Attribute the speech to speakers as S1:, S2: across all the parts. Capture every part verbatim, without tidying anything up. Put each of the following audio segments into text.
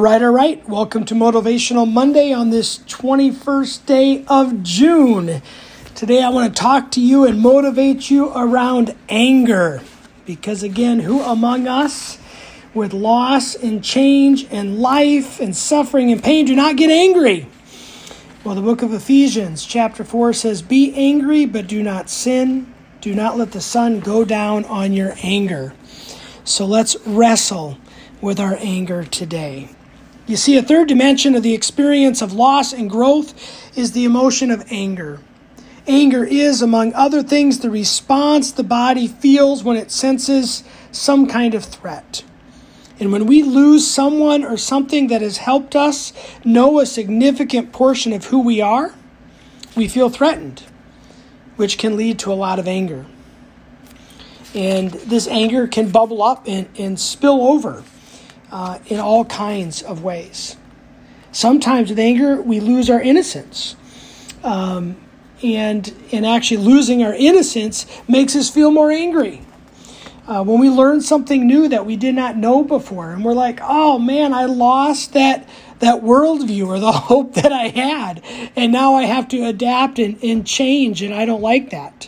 S1: right, all right. Welcome to Motivational Monday on this twenty-first day of June. Today I want to talk to you and motivate you around anger. Because again, who among us with loss and change and life and suffering and pain do not get angry? Well, the book of Ephesians chapter four says, "Be angry, but do not sin. Do not let the sun go down on your anger." So let's wrestle with our anger today. You see, a third dimension of the experience of loss and growth is the emotion of anger. Anger is, among other things, the response the body feels when it senses some kind of threat. And when we lose someone or something that has helped us know a significant portion of who we are, we feel threatened, which can lead to a lot of anger. And this anger can bubble up and, and spill over uh, in all kinds of ways. Sometimes with anger, we lose our innocence. Um, and, and actually losing our innocence makes us feel more angry. Uh, when we learn something new that we did not know before, and we're like, oh man, I lost that that worldview or the hope that I had, and now I have to adapt and, and change, and I don't like that.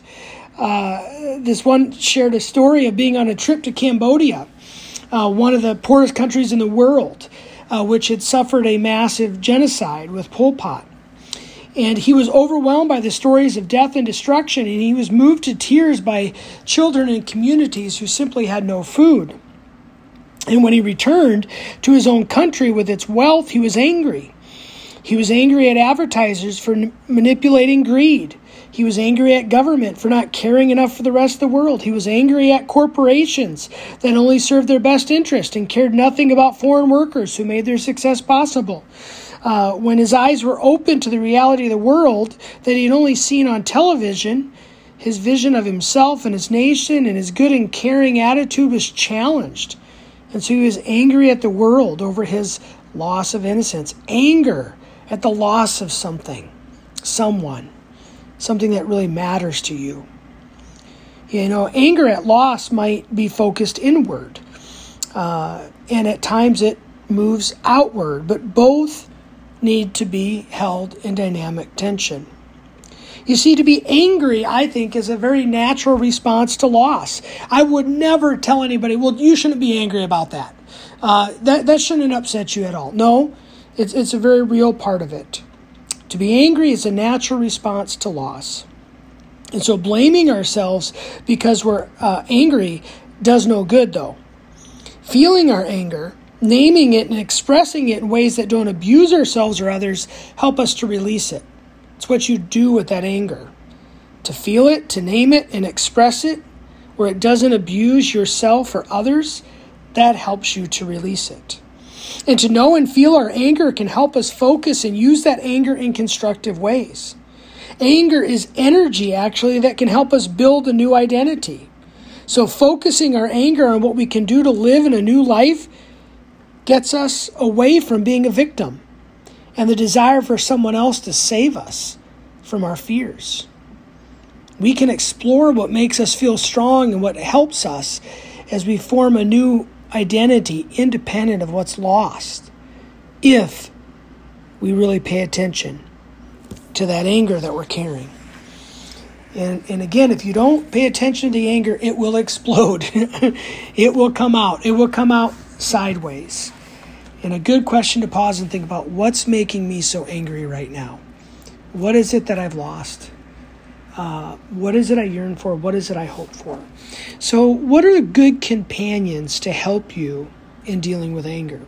S1: Uh, this one shared a story of being on a trip to Cambodia, uh, one of the poorest countries in the world, uh, which had suffered a massive genocide with Pol Pot. And he was overwhelmed by the stories of death and destruction, and he was moved to tears by children and communities who simply had no food. And when he returned to his own country with its wealth, he was angry. He was angry at advertisers for n- manipulating greed. He was angry at government for not caring enough for the rest of the world. He was angry at corporations that only served their best interest and cared nothing about foreign workers who made their success possible. Uh, when his eyes were open to the reality of the world that he had only seen on television, his vision of himself and his nation and his good and caring attitude was challenged. And so he was angry at the world over his loss of innocence. Anger at the loss of something, someone, something that really matters to you. You know, anger at loss might be focused inward, uh, and at times it moves outward, but both need to be held in dynamic tension. You see, to be angry, I think, is a very natural response to loss. I would never tell anybody, well, you shouldn't be angry about that. Uh, that, that shouldn't upset you at all. No, it's, it's a very real part of it. To be angry is a natural response to loss. And so blaming ourselves because we're uh, angry does no good, though. Feeling our anger, naming it and expressing it in ways that don't abuse ourselves or others help us to release it. It's what you do with that anger. To feel it, to name it, and express it where it doesn't abuse yourself or others, that helps you to release it. And to know and feel our anger can help us focus and use that anger in constructive ways. Anger is energy, actually, that can help us build a new identity. So focusing our anger on what we can do to live in a new life gets us away from being a victim and the desire for someone else to save us from our fears. We can explore what makes us feel strong and what helps us as we form a new identity independent of what's lost, if we really pay attention to that anger that we're carrying. And, and again, if you don't pay attention to the anger, it will explode. It will come out. It will come out sideways. And a good question to pause and think about, what's making me so angry right now? What is it that I've lost? Uh, what is it I yearn for? What is it I hope for? So what are the good companions to help you in dealing with anger?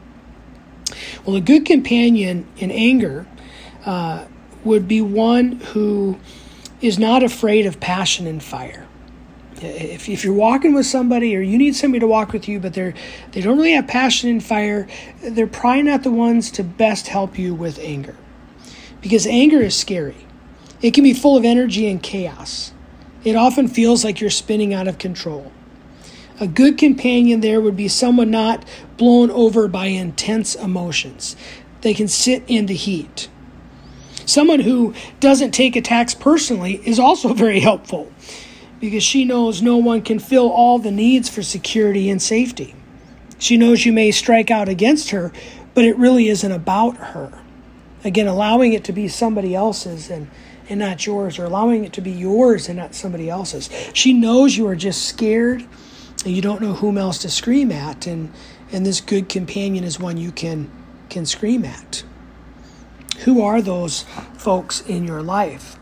S1: Well, a good companion in anger uh, would be one who is not afraid of passion and fire. If, if you're walking with somebody or you need somebody to walk with you, but they're they don't really have passion and fire, they're probably not the ones to best help you with anger. Because anger is scary. It can be full of energy and chaos. It often feels like you're spinning out of control. A good companion there would be someone not blown over by intense emotions. They can sit in the heat. Someone who doesn't take attacks personally is also very helpful, because she knows no one can fill all the needs for security and safety. She knows you may strike out against her, but it really isn't about her. Again, allowing it to be somebody else's and, and not yours, or allowing it to be yours and not somebody else's. She knows you are just scared and you don't know whom else to scream at, and, and this good companion is one you can, can scream at. Who are those folks in your life?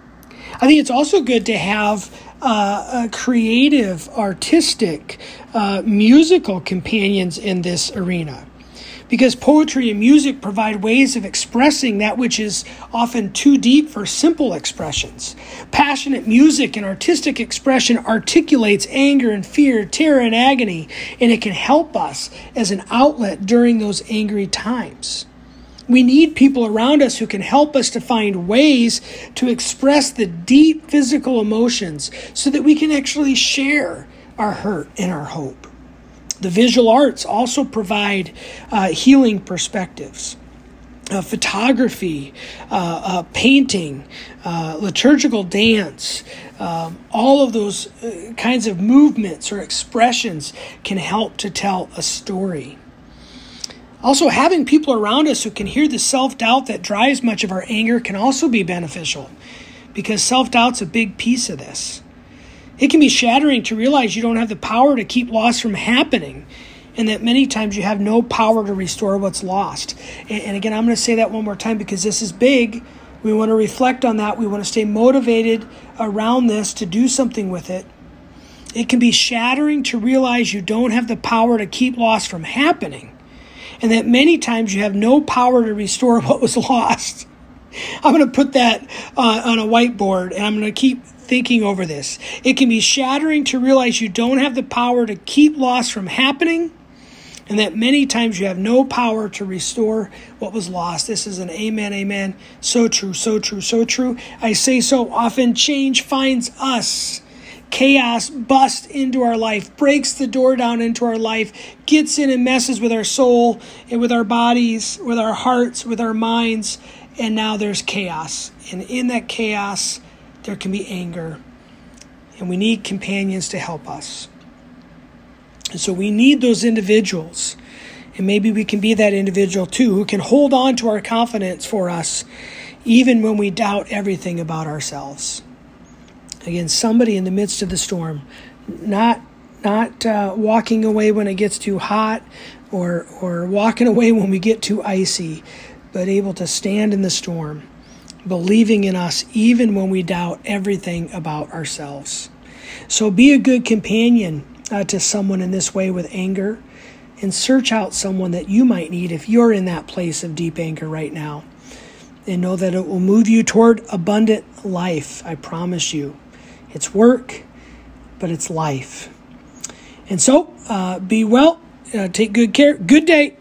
S1: I think it's also good to have uh, a creative, artistic, uh, musical companions in this arena. Because poetry and music provide ways of expressing that which is often too deep for simple expressions. Passionate music and artistic expression articulates anger and fear, terror and agony, and it can help us as an outlet during those angry times. We need people around us who can help us to find ways to express the deep physical emotions so that we can actually share our hurt and our hope. The visual arts also provide uh, healing perspectives. Uh, photography, uh, uh, painting, uh, liturgical dance, um, all of those uh, kinds of movements or expressions can help to tell a story. Also, having people around us who can hear the self-doubt that drives much of our anger can also be beneficial, because self-doubt's a big piece of this. It can be shattering to realize you don't have the power to keep loss from happening, and that many times you have no power to restore what's lost. And, and again, I'm going to say that one more time because this is big. We want to reflect on that. We want to stay motivated around this to do something with it. It can be shattering to realize you don't have the power to keep loss from happening, and that many times you have no power to restore what was lost. I'm going to put that uh, on a whiteboard, and I'm going to keep thinking over this. It can be shattering to realize you don't have the power to keep loss from happening, and that many times you have no power to restore what was lost. This is an amen, amen. So true, so true, so true. I say so often, change finds us. Chaos busts into our life, breaks the door down into our life, gets in and messes with our soul and with our bodies, with our hearts, with our minds, and now there's chaos. And in that chaos, there can be anger, and we need companions to help us. And so we need those individuals, and maybe we can be that individual too, who can hold on to our confidence for us, even when we doubt everything about ourselves. Again, somebody in the midst of the storm, not not uh, walking away when it gets too hot, or or walking away when we get too icy, but able to stand in the storm, believing in us even when we doubt everything about ourselves. So be a good companion uh, to someone in this way with anger, and search out someone that you might need if you're in that place of deep anger right now. And know that it will move you toward abundant life, I promise you. It's work, but it's life. And so, uh, be well, uh, take good care. Good day.